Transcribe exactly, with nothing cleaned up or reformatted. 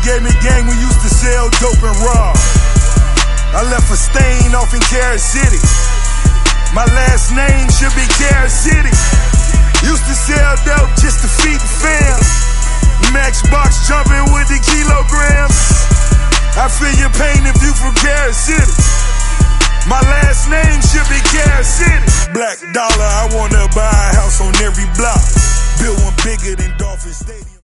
gave me gang, we used to sell dope and rob. I left a stain off in Carrot City. My last name should be Carrot City. Used to sell dope just to feed the fam. Matchbox jumping with the kilograms. I feel your pain if you from Carrot City. My last name should be Carrot City. Black dollar, I wanna buy a house on every block. Build one bigger than Dolphin Stadium.